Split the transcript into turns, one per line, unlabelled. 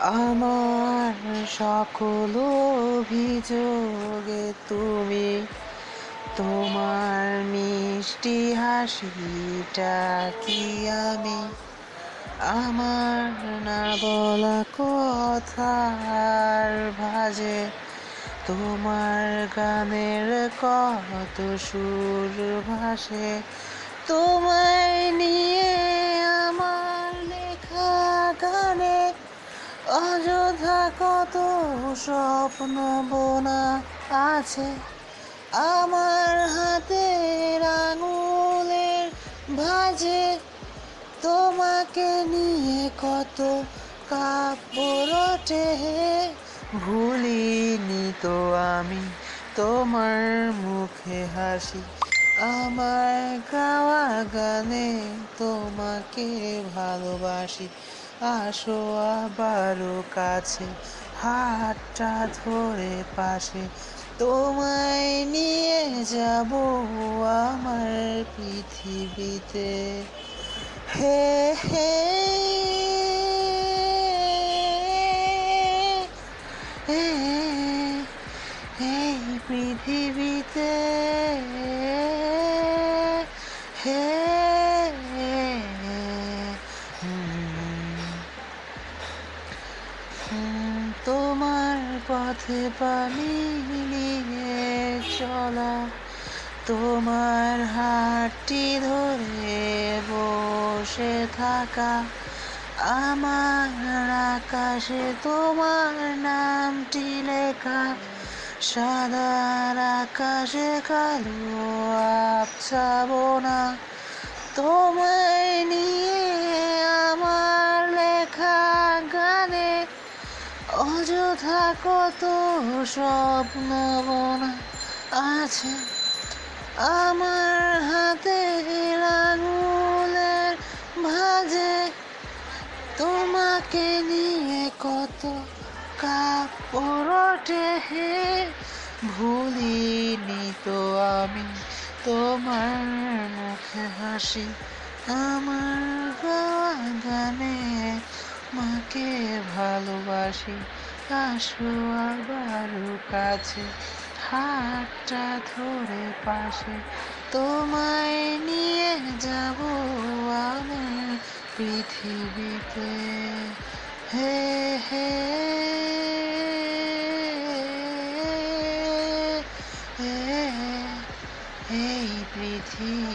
আমার সকল অভিযোগে তুমি তোমার মিষ্টি হাসিটা কি আমি আমার না বলা কথার ভাঁজে তোমার গানের কত সুর ভাসে তোমায় নিয়ে আমার লেখা গানে অযথা কত স্বপ্ন বোনা আছে আমার হাতের আঙুলের ভাঁজে তোমাকে নিয়ে কত কাব্য রটে ভুলিনি তো আমি তোমার মুখে হাসি আমার গাওয়া গানে তোমাকে ভালোবাসি আসো আবারও কাছে হাতটা ধরে পাশে তোমায় নিয়ে যাব আমার পৃথিবীতে হে হে এই পৃথিবীতে হে তোমার পথে পা মিলিয়ে চলা তোমার হাতটি ধরে বসে থাকা আমার আকাশে তোমার নামটি লেখা সাদার আকাশে কালো আবছাবো না তোমায় নিয়ে আমার লেখা গানে অযথা কত স্বপ্ন বোনা আছে আমার হাতের আঙুলের ভাঁজে তোমাকে নিয়ে কত কাব্য রটে হে ভুলিনি তো আমি তোমার মুখে হাসি আমার গাওয়া গানে মাকে ভালোবাসি আসো আবারও কাছে হাতটা ধরে পাশে তোমায় নিয়ে যাব আমার পৃথিবীতে হে হে এই পৃথিবী